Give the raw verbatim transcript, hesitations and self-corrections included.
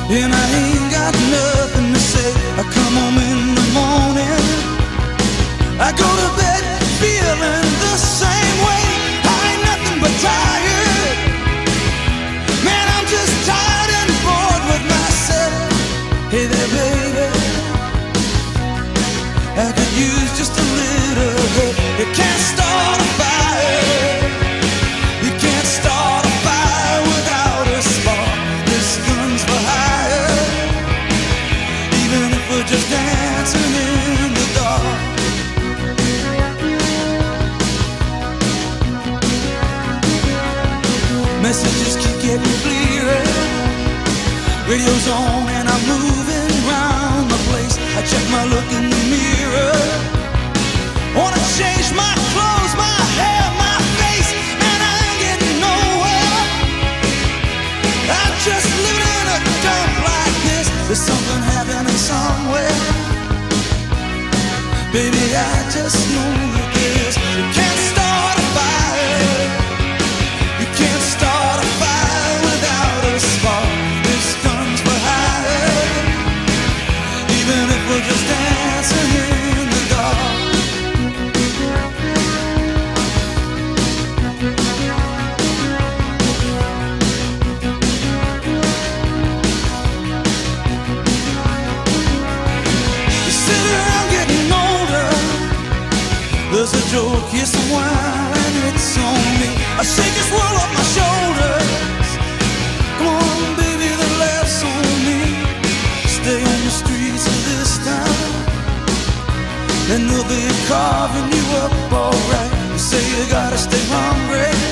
and I ain't got nothing to say. I come home in the morning, I go to bed feeling the same way. I ain't nothing but tired, man, I'm just tired and bored with myself. Hey there, baby, I could use just a little help. You can't start a fire, you can't start a fire without a spark. This gun's for hire, even if we're just dancing in the dark. Messages keep getting clearer, radio's on and I'm moving around the place. I check my look in the mirror, wanna change my clothes, my hair, my face, and I ain't getting nowhere. I'm just living in a dump like this. There's something happening somewhere, baby, I just know that this. You can't start a fire, you can't start a fire without a spark. This gun's for hire, even if we're just dancing in the dark. You sit around getting older, there's a joke, yes, a while, and it's on me. I shake this world off my shoulders. Come on, baby, the laugh's on me. Stay on the streets of this town, and they'll be carving you up alright. You say you gotta stay hungry,